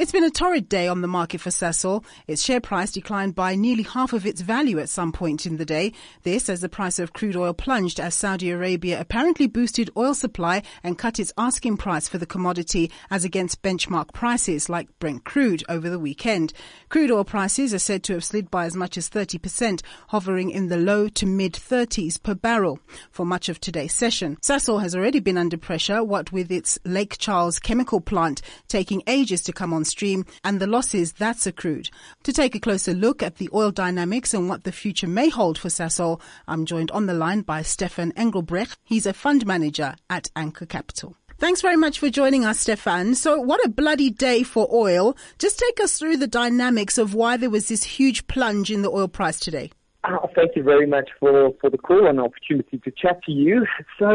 It's been a torrid day on the market for Sasol. Its share price declined by nearly half of its value at some point in the day. This as the price of crude oil plunged as Saudi Arabia apparently boosted oil supply and cut its asking price for the commodity as against benchmark prices like Brent crude over the weekend. Crude oil prices are said to have slid by as much as 30%, hovering in the low to mid-30s per barrel for much of today's session. Sasol has already been under pressure, what with its Lake Charles chemical plant taking ages to come on stream and the losses that's accrued. To take a closer look at the oil dynamics and what the future may hold for Sasol, I'm joined on the line by Stefan Engelbrecht. He's a fund manager at Anchor Capital. Thanks very much for joining us, Stefan. So what a bloody day for oil. Just take us through the dynamics of why there was this huge plunge in the oil price today. Thank you very much for the call and the opportunity to chat to you.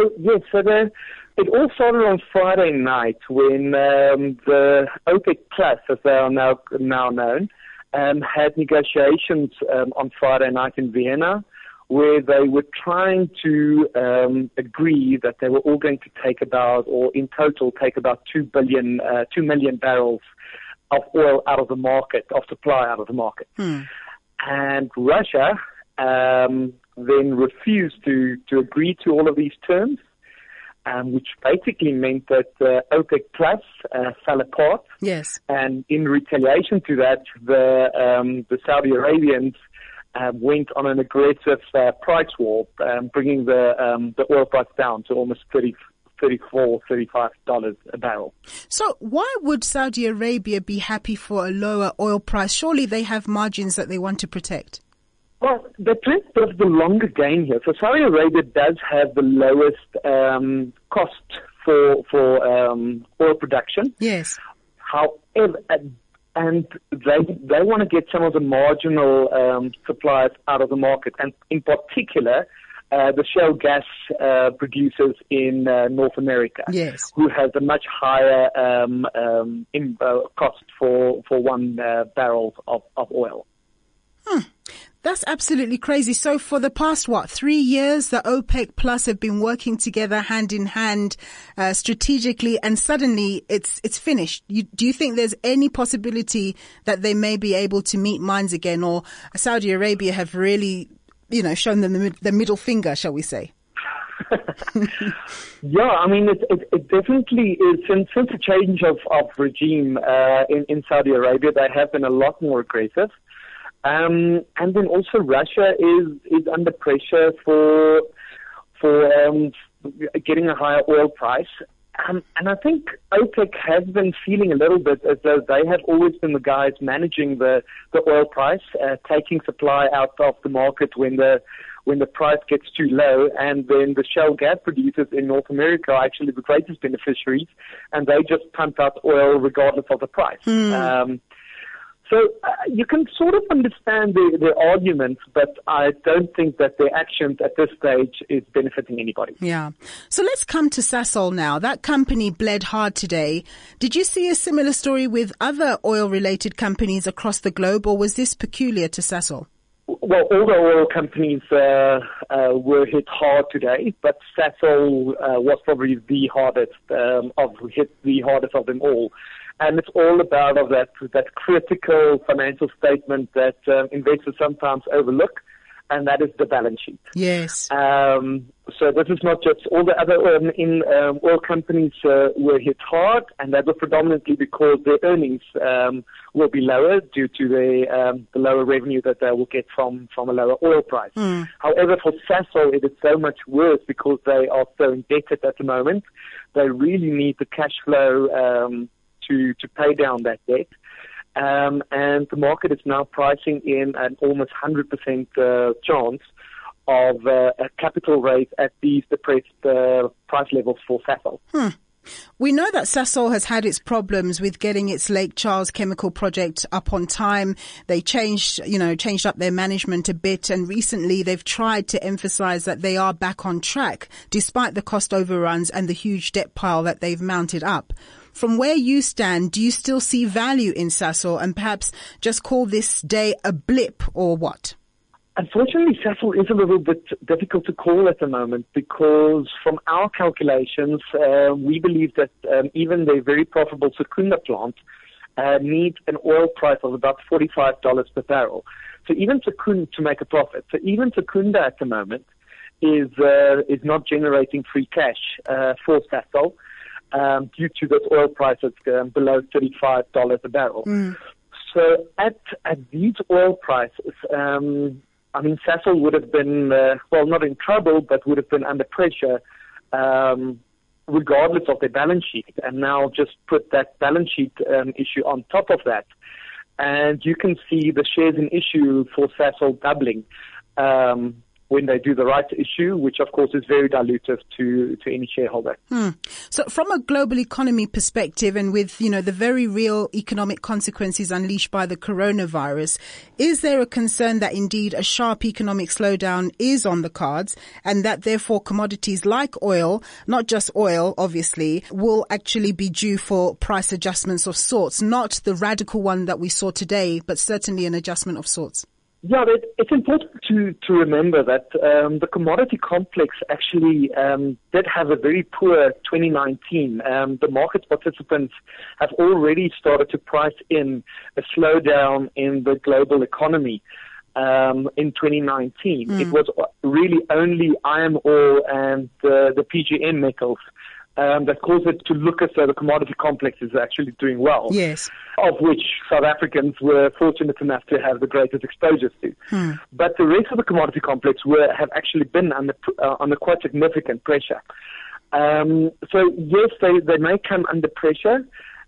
It all started on Friday night when the OPEC Plus, as they are now known, had negotiations on Friday night in Vienna, where they were trying to agree that they were all going to take about 2 million barrels of oil out of the market, of supply out of the market. And Russia then refused to agree to all of these terms, which basically meant that OPEC Plus fell apart. Yes. And in retaliation to that, the Saudi Arabians went on an aggressive price war, bringing the oil price down to almost $34, $35 a barrel. So why would Saudi Arabia be happy for a lower oil price? Surely they have margins that they want to protect. Well, they're playing a bit of the longer game here. So Saudi Arabia does have the lowest cost for oil production. Yes. However, and they want to get some of the marginal suppliers out of the market, and in particular, the shale gas producers in North America, yes, who has a much higher cost for one barrel of oil. That's absolutely crazy. So for the past, 3 years, the OPEC Plus have been working together hand in hand strategically, and suddenly it's finished. Do you think there's any possibility that they may be able to meet minds again, or Saudi Arabia have really, shown them the middle finger, shall we say? Yeah, I mean, it definitely is. Since the change of regime in Saudi Arabia, they have been a lot more aggressive. And then also Russia is under pressure for getting a higher oil price. And I think OPEC has been feeling a little bit as though they have always been the guys managing the oil price, taking supply out of the market when the price gets too low, and then the shale gas producers in North America are actually the greatest beneficiaries, and they just pump out oil regardless of the price. So you can sort of understand the arguments, but I don't think that their actions at this stage is benefiting anybody. Yeah. So let's come to Sasol now. That company bled hard today. Did you see a similar story with other oil-related companies across the globe, or was this peculiar to Sasol? Well, all the oil companies were hit hard today, but Sasol was probably the hardest of them all. And it's all about that critical financial statement that investors sometimes overlook, and that is the balance sheet. Yes. So this is not just all the other oil companies were hit hard, and that was predominantly because their earnings will be lower due to the lower revenue that they will get from a lower oil price. However, for Sasol, it is so much worse because they are so indebted at the moment. They really need the cash flow to pay down that debt. And the market is now pricing in an almost 100% chance of a capital raise at these depressed price levels for Sasol. We know that Sasol has had its problems with getting its Lake Charles chemical project up on time. They changed up their management a bit, and recently they've tried to emphasize that they are back on track despite the cost overruns and the huge debt pile that they've mounted up. From where you stand, do you still see value in Sasol, and perhaps just call this day a blip, or what? Unfortunately, Sasol is a little bit difficult to call at the moment because from our calculations, we believe that even the very profitable Secunda plant need an oil price of about $45 per barrel. So even Secunda to make a profit. So even Secunda at the moment is not generating free cash for Sasol due to this oil price that's below $35 a barrel. So at these oil prices, Sasol would have been, not in trouble, but would have been under pressure regardless of their balance sheet. And now just put that balance sheet issue on top of that. And you can see the shares in issue for Sasol doubling when they do the rights issue, which of course is very dilutive to any shareholder. So from a global economy perspective, and with, the very real economic consequences unleashed by the coronavirus, is there a concern that indeed a sharp economic slowdown is on the cards, and that therefore commodities like oil, not just oil obviously, will actually be due for price adjustments of sorts, not the radical one that we saw today, but certainly an adjustment of sorts? Yeah, it's important to remember that the commodity complex actually did have a very poor 2019. The market participants have already started to price in a slowdown in the global economy in 2019. It was really only iron ore and the PGM metals that caused it to look as though the commodity complex is actually doing well. Yes. Of which South Africans were fortunate enough to have the greatest exposure to. But the rest of the commodity complex have actually been under quite significant pressure. So yes, they may come under pressure,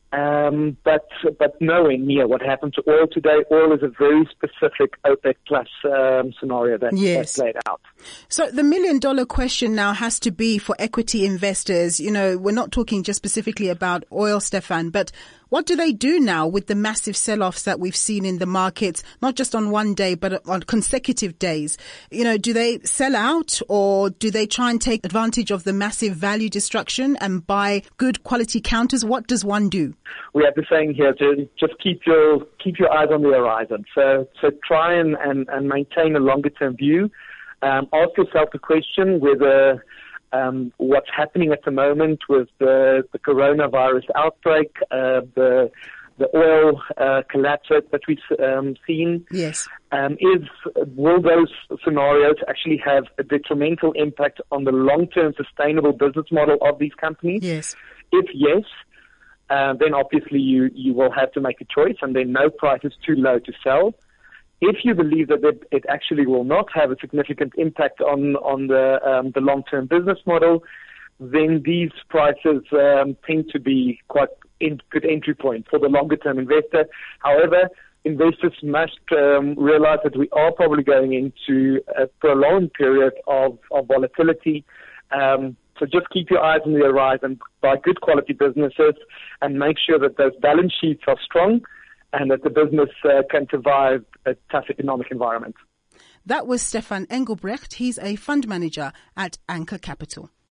but nowhere near what happened to oil today. Oil is a very specific OPEC plus scenario that's played out. So the $1 million question now has to be for equity investors. We're not talking just specifically about oil, Stefan, but what do they do now with the massive sell-offs that we've seen in the markets, not just on one day, but on consecutive days? Do they sell out, or do they try and take advantage of the massive value destruction and buy good quality counters? What does one do? We have the saying here to just keep your eyes on the horizon. So try and maintain a longer term view. Ask yourself the question whether what's happening at the moment with the coronavirus outbreak, the oil collapse that we've seen. Yes. Will those scenarios actually have a detrimental impact on the long-term sustainable business model of these companies? Yes. If yes, then obviously you will have to make a choice, and then no price is too low to sell. If you believe that it actually will not have a significant impact on the long-term business model, then these prices tend to be quite good entry point for the longer-term investor. However, investors must realize that we are probably going into a prolonged period of volatility. So just keep your eyes on the horizon, buy good quality businesses, and make sure that those balance sheets are strong and that the business can survive a tough economic environment. That was Stefan Engelbrecht. He's a fund manager at Anchor Capital.